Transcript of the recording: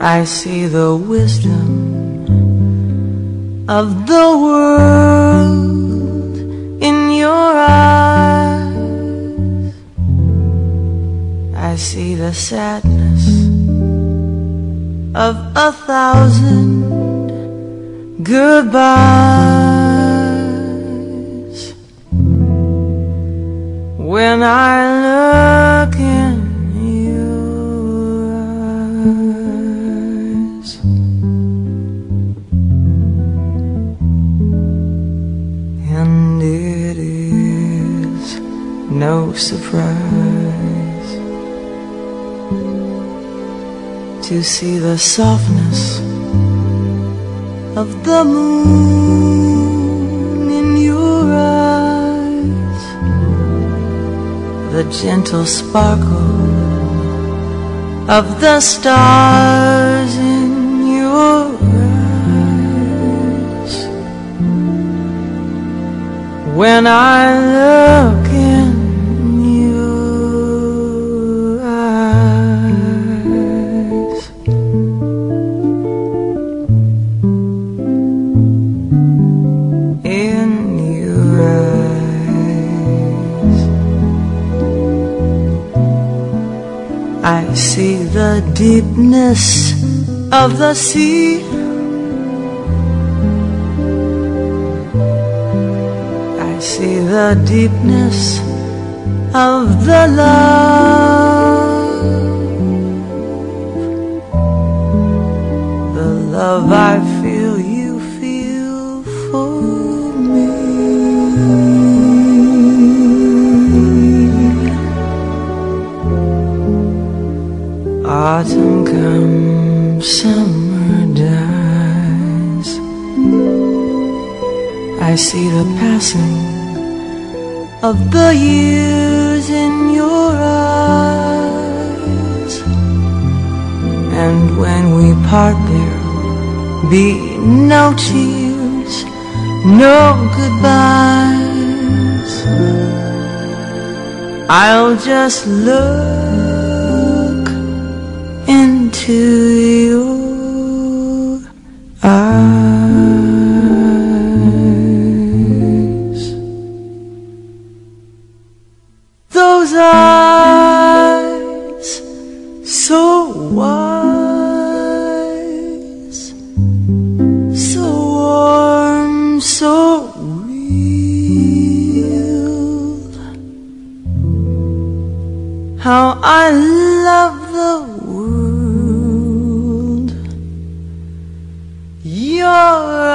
I see the wisdom of the world in your eyes. I see the sadness of 1,000 goodbyes. When I look in your eyes, and it is no surprise to see the softness of the moon in your eyes, the gentle sparkle of the stars in your eyes. When I look in your eyes, in your eyes, I see the deepness of the sea. I see the deepness of the love I feel you feel for me. Autumn comes, summer dies. I see the passing of the years in your eyes, and when we part there'll be no tears, no goodbyes. I'll just look into your eyes. Those eyes so wise, so warm, so real. How I love the world. Your